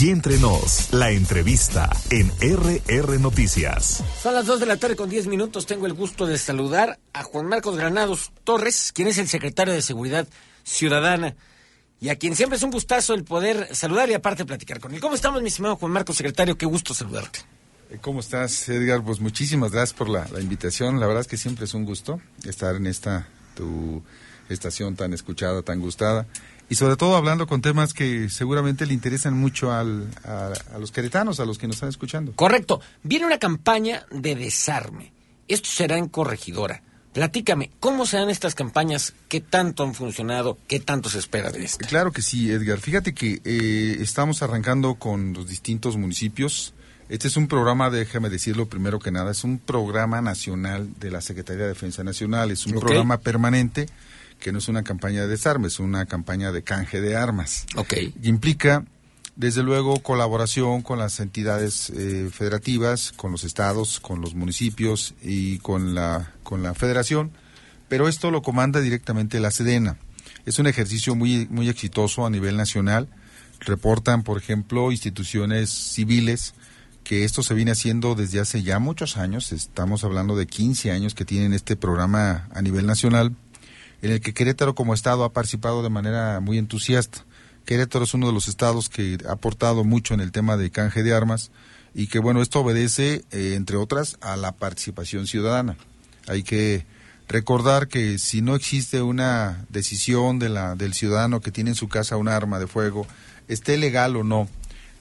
Aquí entre nos, la entrevista en RR Noticias. Son las 2 de la tarde con 10 minutos. Tengo el gusto de saludar a Juan Marcos Granados Torres, quien es el secretario de Seguridad Ciudadana, y a quien siempre es un gustazo el poder saludar y aparte platicar con él. ¿Cómo estamos, mi estimado Juan Marcos, secretario? Qué gusto saludarte. ¿Cómo estás, Edgar? Pues muchísimas gracias por la invitación. La verdad es que siempre es un gusto estar en tu estación tan escuchada, tan gustada. Y sobre todo hablando con temas que seguramente le interesan mucho a los queretanos, a los que nos están escuchando. Correcto. Viene una campaña de desarme. Esto será en Corregidora. Platícame, ¿cómo serán estas campañas? ¿Qué tanto han funcionado? ¿Qué tanto se espera de esto? Claro que sí, Edgar. Fíjate que estamos arrancando con los distintos municipios. Este es un programa, déjame decirlo primero que nada, es un programa nacional de la Secretaría de Defensa Nacional. Es un programa permanente que no es una campaña de desarme, es una campaña de canje de armas. Y implica, desde luego, colaboración con las entidades federativas, con los estados, con los municipios y con la federación, pero esto lo comanda directamente la Sedena. Es un ejercicio muy, muy exitoso a nivel nacional. Reportan, por ejemplo, instituciones civiles que esto se viene haciendo desde hace ya muchos años. Estamos hablando de 15 años que tienen este programa a nivel nacional, en el que Querétaro como estado ha participado de manera muy entusiasta. Querétaro es uno de los estados que ha aportado mucho en el tema de canje de armas y que, bueno, esto obedece, entre otras, a la participación ciudadana. Hay que recordar que si no existe una decisión del ciudadano que tiene en su casa un arma de fuego, esté legal o no,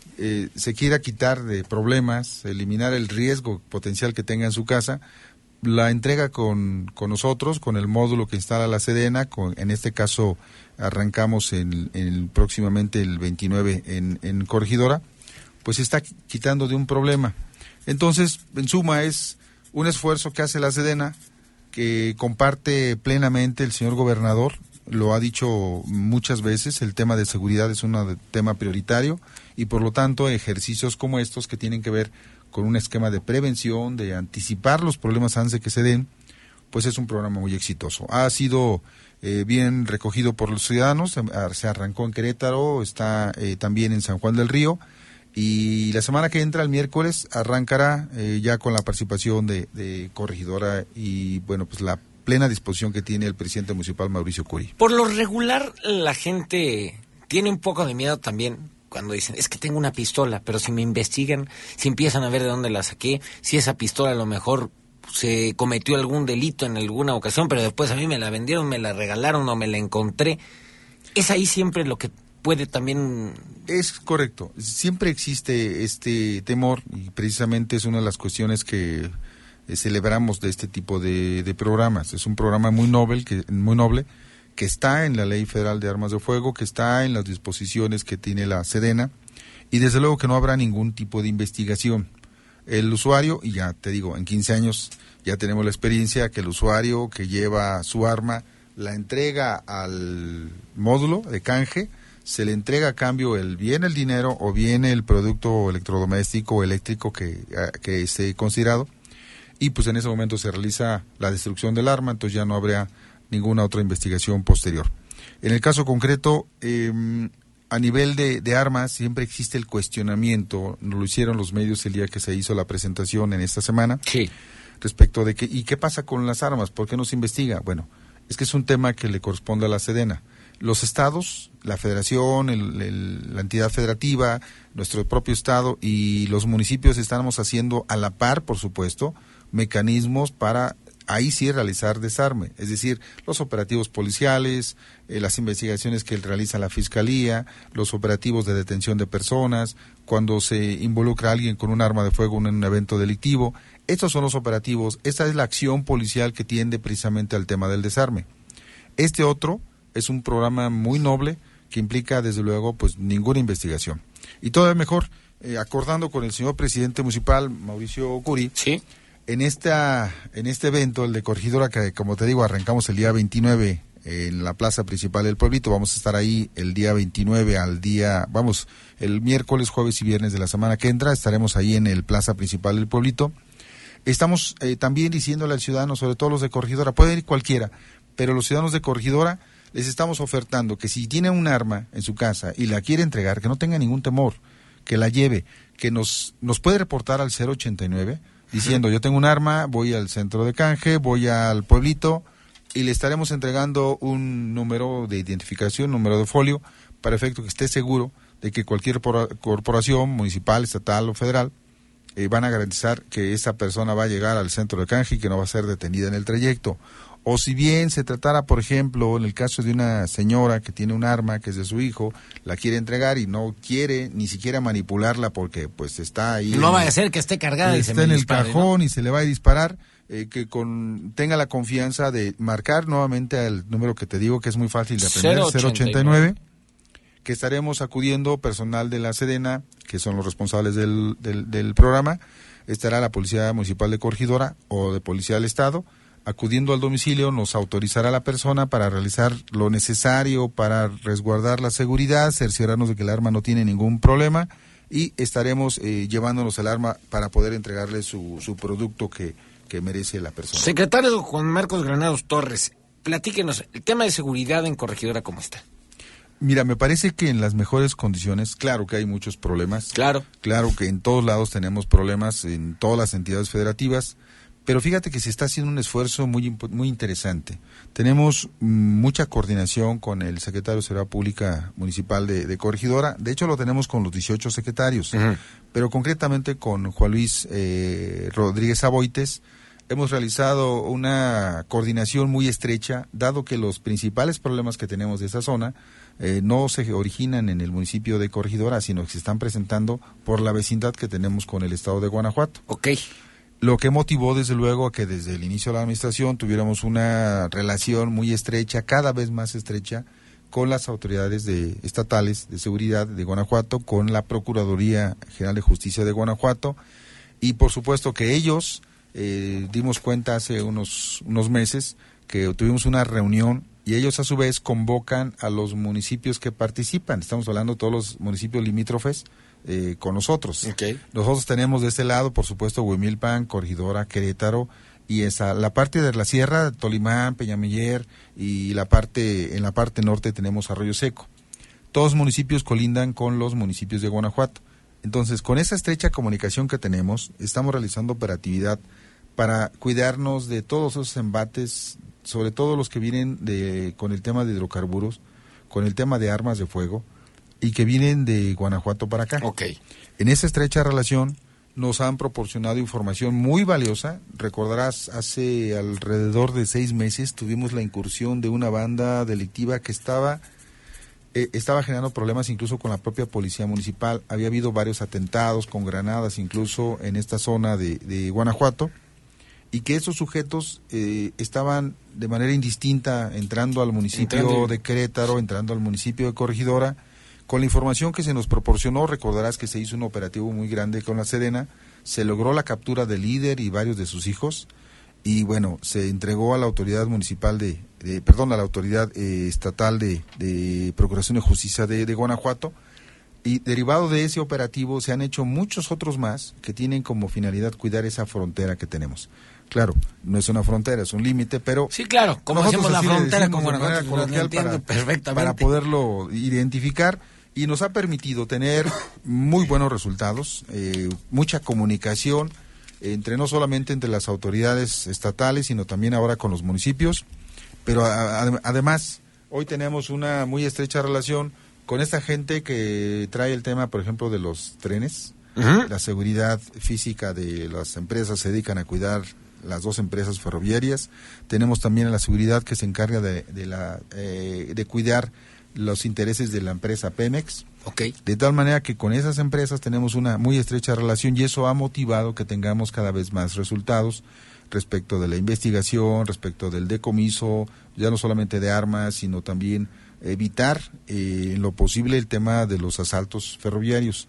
se quiera quitar de problemas, eliminar el riesgo potencial que tenga en su casa, la entrega con nosotros, con el módulo que instala la Sedena. En este caso arrancamos próximamente el 29 en Corregidora, pues se está quitando de un problema. Entonces, en suma, es un esfuerzo que hace la Sedena, que comparte plenamente el señor gobernador. Lo ha dicho muchas veces, el tema de seguridad es un tema prioritario y por lo tanto ejercicios como estos que tienen que ver con un esquema de prevención, de anticipar los problemas antes de que se den, pues es un programa muy exitoso. Ha sido bien recogido por los ciudadanos, se arrancó en Querétaro, está también en San Juan del Río, y la semana que entra, el miércoles, arrancará ya con la participación de Corregidora y, bueno, pues la plena disposición que tiene el presidente municipal, Mauricio Curi. Por lo regular, la gente tiene un poco de miedo también cuando dicen, es que tengo una pistola, pero si me investigan, si empiezan a ver de dónde la saqué, si esa pistola a lo mejor se cometió algún delito en alguna ocasión, pero después a mí me la vendieron, me la regalaron o me la encontré. Es ahí siempre lo que puede también... Es correcto, siempre existe este temor y precisamente es una de las cuestiones que celebramos de este tipo de programas. Es un programa muy noble que está en la Ley Federal de Armas de Fuego, que está en las disposiciones que tiene la Sedena, y desde luego que no habrá ningún tipo de investigación. El usuario, y ya te digo, en 15 años ya tenemos la experiencia que el usuario que lleva su arma la entrega al módulo de canje, se le entrega a cambio bien el dinero o bien el producto electrodoméstico o eléctrico que esté considerado, y pues en ese momento se realiza la destrucción del arma, entonces ya no habrá ninguna otra investigación posterior. En el caso concreto, a nivel de armas, siempre existe el cuestionamiento, nos lo hicieron los medios el día que se hizo la presentación en esta semana, sí, respecto de ¿y qué pasa con las armas? ¿Por qué no se investiga? Bueno, es que es un tema que le corresponde a la Sedena. Los estados, la federación, la entidad federativa, nuestro propio estado y los municipios estamos haciendo a la par, por supuesto, mecanismos para ahí sí realizar desarme, es decir, los operativos policiales, las investigaciones que realiza la Fiscalía, los operativos de detención de personas, cuando se involucra a alguien con un arma de fuego en un evento delictivo. Estos son los operativos, esta es la acción policial que tiende precisamente al tema del desarme. Este otro es un programa muy noble que implica, desde luego, pues ninguna investigación. Y todavía mejor, acordando con el señor presidente municipal, Mauricio Curi, sí, en este evento, el de Corregidora, que como te digo, arrancamos el día 29 en la plaza principal del pueblito, vamos a estar ahí el día 29 el miércoles, jueves y viernes de la semana que entra, estaremos ahí en el plaza principal del pueblito. Estamos también diciéndole al ciudadano, sobre todo los de Corregidora, puede ir cualquiera, pero los ciudadanos de Corregidora les estamos ofertando que si tiene un arma en su casa y la quiere entregar, que no tenga ningún temor, que la lleve, que nos puede reportar al 089 diciendo yo tengo un arma, voy al centro de canje, voy al pueblito y le estaremos entregando un número de identificación, número de folio, para efecto que esté seguro de que cualquier corporación municipal, estatal o federal van a garantizar que esa persona va a llegar al centro de canje y que no va a ser detenida en el trayecto. O si bien se tratara, por ejemplo, en el caso de una señora que tiene un arma que es de su hijo, la quiere entregar y no quiere ni siquiera manipularla porque pues está ahí. No vaya a ser que esté cargada y se me está en dispare, el cajón, ¿no? Y se le va a disparar, tenga la confianza de marcar nuevamente al número que te digo que es muy fácil de aprender, 089, que estaremos acudiendo personal de la Sedena, que son los responsables del programa, estará la Policía Municipal de Corregidora o de Policía del Estado, acudiendo al domicilio, nos autorizará la persona para realizar lo necesario para resguardar la seguridad, cerciorarnos de que el arma no tiene ningún problema y estaremos llevándonos el arma para poder entregarle su producto que merece la persona. Secretario Juan Marcos Granados Torres, platíquenos, el tema de seguridad en Corregidora, ¿cómo está? Mira, me parece que en las mejores condiciones, claro que hay muchos problemas. Claro que en todos lados tenemos problemas, en todas las entidades federativas. Pero fíjate que se está haciendo un esfuerzo muy interesante. Tenemos mucha coordinación con el secretario de Seguridad Pública Municipal de Corregidora. De hecho, lo tenemos con los 18 secretarios. Pero concretamente con Juan Luis Rodríguez Aboites hemos realizado una coordinación muy estrecha, dado que los principales problemas que tenemos de esa zona no se originan en el municipio de Corregidora, sino que se están presentando por la vecindad que tenemos con el estado de Guanajuato. Lo que motivó, desde luego, a que desde el inicio de la administración tuviéramos una relación muy estrecha, cada vez más estrecha, con las autoridades estatales de seguridad de Guanajuato, con la Procuraduría General de Justicia de Guanajuato, y por supuesto que ellos, dimos cuenta hace unos meses que tuvimos una reunión y ellos a su vez convocan a los municipios que participan, estamos hablando de todos los municipios limítrofes, con nosotros. Nosotros tenemos de este lado, por supuesto, Huimilpan, Corregidora, Querétaro, y la parte de la sierra, Tolimán, Peñamiller, y en la parte norte tenemos Arroyo Seco. Todos municipios colindan con los municipios de Guanajuato. Entonces, con esa estrecha comunicación que tenemos, estamos realizando operatividad para cuidarnos de todos esos embates, sobre todo los que vienen con el tema de hidrocarburos, con el tema de armas de fuego, y que vienen de Guanajuato para acá. En esa estrecha relación nos han proporcionado información muy valiosa. Recordarás, hace alrededor de 6 meses tuvimos la incursión de una banda delictiva que estaba generando problemas incluso con la propia policía municipal. Había habido varios atentados con granadas incluso en esta zona de Guanajuato, y que esos sujetos estaban de manera indistinta entrando al municipio de Querétaro, entrando al municipio de Corregidora. Con la información que se nos proporcionó, recordarás que se hizo un operativo muy grande con la Sedena, se logró la captura del líder y varios de sus hijos, y bueno, se entregó a la autoridad municipal a la autoridad estatal de Procuración de Justicia de Guanajuato, y derivado de ese operativo se han hecho muchos otros más que tienen como finalidad cuidar esa frontera que tenemos. Claro, no es una frontera, es un límite, pero... Sí, claro, como hacemos la frontera con Guanajuato, lo entiendo perfectamente. Para poderlo identificar, y nos ha permitido tener muy buenos resultados, mucha comunicación, no solamente entre las autoridades estatales, sino también ahora con los municipios, pero además, hoy tenemos una muy estrecha relación con esta gente que trae el tema, por ejemplo, de los trenes. La seguridad física de las empresas, se dedican a cuidar las 2 empresas ferroviarias. Tenemos también a la seguridad que se encarga de cuidar los intereses de la empresa Pemex. De tal manera que con esas empresas tenemos una muy estrecha relación, y eso ha motivado que tengamos cada vez más resultados respecto de la investigación, respecto del decomiso, ya no solamente de armas, sino también evitar en lo posible el tema de los asaltos ferroviarios.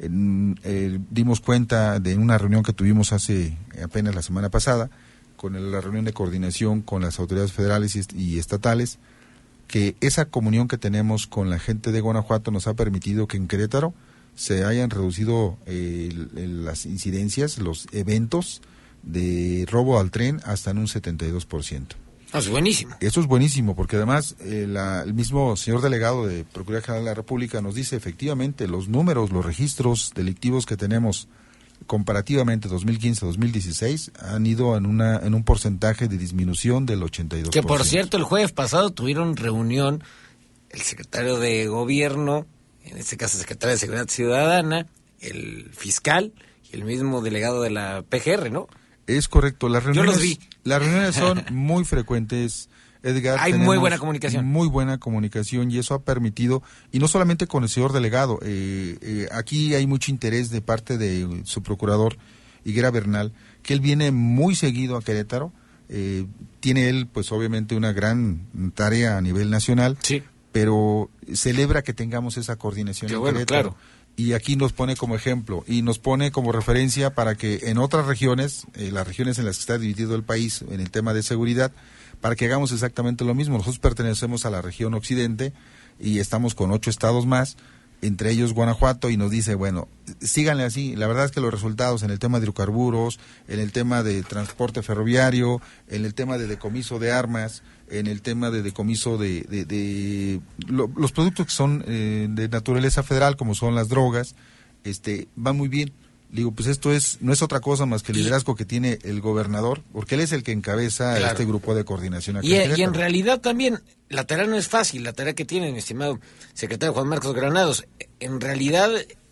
Dimos cuenta de una reunión que tuvimos hace apenas la semana pasada, con la reunión de coordinación con las autoridades federales y estatales, que esa comunión que tenemos con la gente de Guanajuato nos ha permitido que en Querétaro se hayan reducido las incidencias, los eventos de robo al tren hasta en un 72%. Eso es buenísimo. Eso es buenísimo, porque además el mismo señor delegado de Procuraduría General de la República nos dice efectivamente los números, los registros delictivos que tenemos comparativamente 2015-2016 han ido en un porcentaje de disminución del 82%. Que por cierto, el jueves pasado tuvieron reunión el secretario de Gobierno, en este caso el secretario de Seguridad Ciudadana, el fiscal y el mismo delegado de la PGR, ¿no? Es correcto, las reuniones, Yo los vi. Las reuniones son muy frecuentes, Edgar. Hay muy buena comunicación. Muy buena comunicación y eso ha permitido, y no solamente con el señor delegado, aquí hay mucho interés de parte de su procurador, Higuera Bernal, que él viene muy seguido a Querétaro, tiene él pues obviamente una gran tarea a nivel nacional, sí, pero celebra que tengamos esa coordinación en Querétaro. Claro. Y aquí nos pone como ejemplo y nos pone como referencia para que en otras regiones, las regiones en las que está dividido el país en el tema de seguridad, para que hagamos exactamente lo mismo. Nosotros pertenecemos a la región occidente y estamos con 8 estados más, entre ellos Guanajuato, y nos dice, bueno, síganle así. La verdad es que los resultados en el tema de hidrocarburos, en el tema de transporte ferroviario, en el tema de decomiso de armas, en el tema de decomiso de los productos que son de naturaleza federal, como son las drogas, van muy bien. Digo, pues esto no es otra cosa más que el liderazgo que tiene el gobernador, porque él es el que encabeza este grupo de coordinación aquí y en realidad también, la tarea no es fácil, la tarea que tiene mi estimado secretario Juan Marcos Granados. En realidad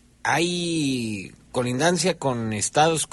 hay colindancia con estados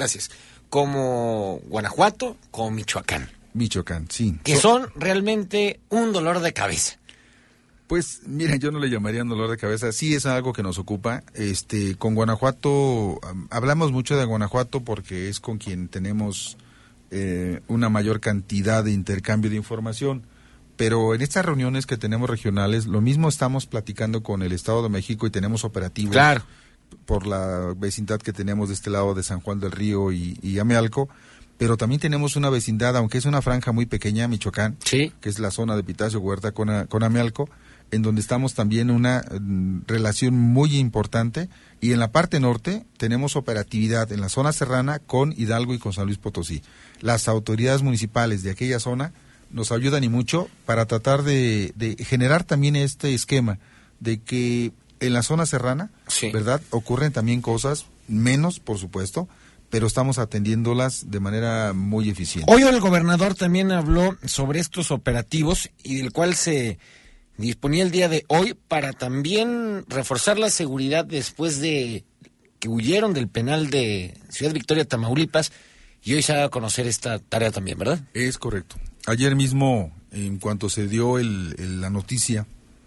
como Guanajuato, como Michoacán. Michoacán, sí. Que son realmente un dolor de cabeza. Pues, miren, yo no le llamaría un dolor de cabeza, sí es algo que nos ocupa. Con Guanajuato, hablamos mucho de Guanajuato porque es con quien tenemos una mayor cantidad de intercambio de información, pero en estas reuniones que tenemos regionales, lo mismo estamos platicando con el Estado de México y tenemos operativos. Claro. Por la vecindad que tenemos de este lado de San Juan del Río y Amealco, pero también tenemos una vecindad, aunque es una franja muy pequeña, Michoacán, sí, que es la zona de Pitacio Huerta con Amealco, en donde estamos también en una relación muy importante, y en la parte norte tenemos operatividad en la zona serrana con Hidalgo y con San Luis Potosí. Las autoridades municipales de aquella zona nos ayudan y mucho para tratar de generar también este esquema de que en la zona serrana, sí, ¿verdad? Ocurren también cosas, menos por supuesto, pero estamos atendiéndolas de manera muy eficiente. Hoy el gobernador también habló sobre estos operativos y del cual se disponía el día de hoy para también reforzar la seguridad después de que huyeron del penal de Ciudad Victoria, Tamaulipas, y hoy se va a conocer esta tarea también, ¿verdad? Es correcto. Ayer mismo, en cuanto se dio la noticia,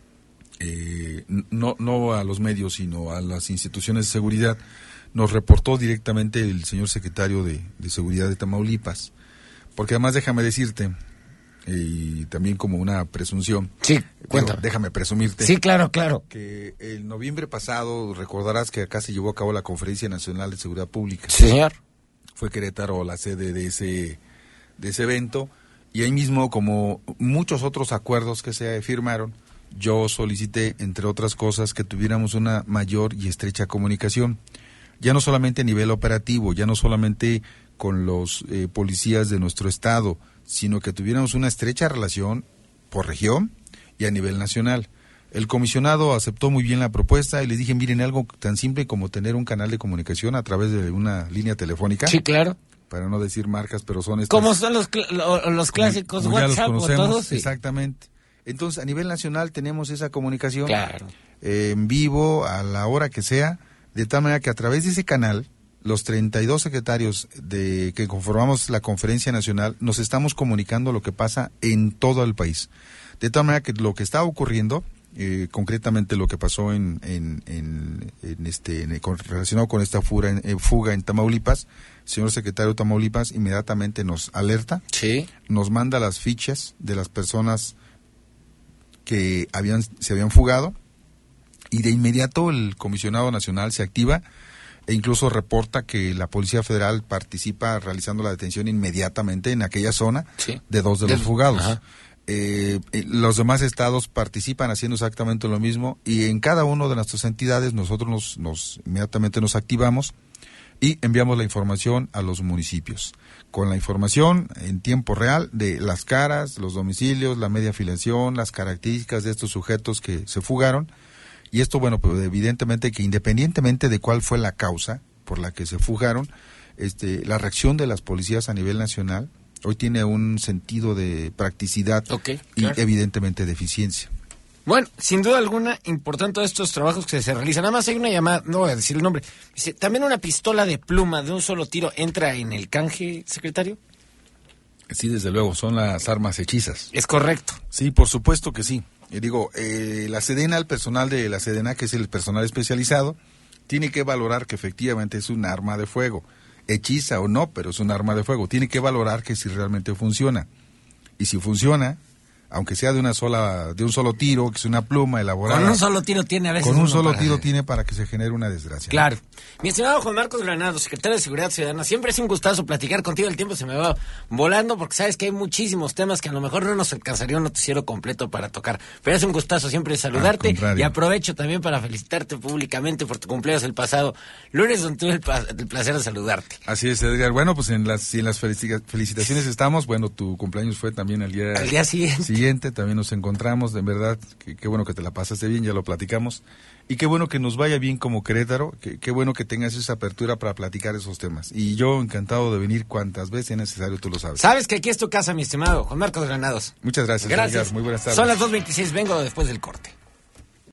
no a los medios, sino a las instituciones de seguridad, nos reportó directamente el señor secretario de Seguridad de Tamaulipas, porque además déjame decirte, y también como una presunción, sí, cuéntame. Déjame presumirte. Sí, claro. Que el noviembre pasado, recordarás que acá se llevó a cabo la Conferencia Nacional de Seguridad Pública. Sí, señor. Fue Querétaro la sede de ese evento, y ahí mismo, como muchos otros acuerdos que se firmaron, yo solicité, entre otras cosas, que tuviéramos una mayor y estrecha comunicación, ya no solamente a nivel operativo, ya no solamente con los policías de nuestro estado, sino que tuviéramos una estrecha relación por región y a nivel nacional. El comisionado aceptó muy bien la propuesta y les dije, miren, algo tan simple como tener un canal de comunicación a través de una línea telefónica. Sí, claro. Para no decir marcas, pero son estas. Como son los clásicos como WhatsApp, ya los conocemos, o todos, sí. Exactamente. Entonces, a nivel nacional tenemos esa comunicación, claro, en vivo, a la hora que sea, de tal manera que a través de ese canal, los 32 secretarios que conformamos la Conferencia Nacional, nos estamos comunicando lo que pasa en todo el país. De tal manera que lo que está ocurriendo, concretamente lo que pasó relacionado con esta fuga en Tamaulipas, el señor secretario de Tamaulipas inmediatamente nos alerta, sí, nos manda las fichas de las personas que se habían fugado, y de inmediato el comisionado nacional se activa e incluso reporta que la Policía Federal participa realizando la detención inmediatamente en aquella zona, sí, de 2 de los fugados. Los demás estados participan haciendo exactamente lo mismo, y en cada una de nuestras entidades nosotros inmediatamente nos activamos, y enviamos la información a los municipios, con la información en tiempo real de las caras, los domicilios, la media afiliación, las características de estos sujetos que se fugaron. Y esto, bueno, pues evidentemente que independientemente de cuál fue la causa por la que se fugaron, la reacción de las policías a nivel nacional hoy tiene un sentido de practicidad y evidentemente de eficiencia. Bueno, sin duda alguna, importante estos trabajos que se realizan. Nada más hay una llamada, no voy a decir el nombre. Dice, ¿también una pistola de pluma de un solo tiro entra en el canje, secretario? Sí, desde luego, son las armas hechizas. Es correcto. Sí, por supuesto que sí. La Sedena, el personal de la Sedena, que es el personal especializado, tiene que valorar que efectivamente es un arma de fuego. Hechiza o no, pero es un arma de fuego. Tiene que valorar que si realmente funciona. Y si funciona, aunque sea de un solo tiro, que es una pluma elaborada. Con un solo tiro tiene a veces. Con un solo tiro tiene para que se genere una desgracia. Claro. Mi estimado Juan Marcos Granados, secretario de Seguridad Ciudadana, siempre es un gustazo platicar contigo. El tiempo se me va volando porque sabes que hay muchísimos temas que a lo mejor no nos alcanzaría un noticiero completo para tocar. Pero es un gustazo siempre saludarte y aprovecho también para felicitarte públicamente por tu cumpleaños el pasado lunes, donde tuve el placer de saludarte. Así es, Edgar. Bueno, pues en las felicitaciones estamos. Bueno, tu cumpleaños fue también al día siguiente. También nos encontramos, de verdad, qué bueno que te la pasaste bien, ya lo platicamos, y qué bueno que nos vaya bien como Querétaro, qué bueno que tengas esa apertura para platicar esos temas, y yo encantado de venir cuantas veces sea necesario, tú lo sabes. Sabes que aquí es tu casa, mi estimado Juan Marcos Granados. Muchas gracias. Edgar. Muy buenas tardes. Son las 2:26, vengo después del corte.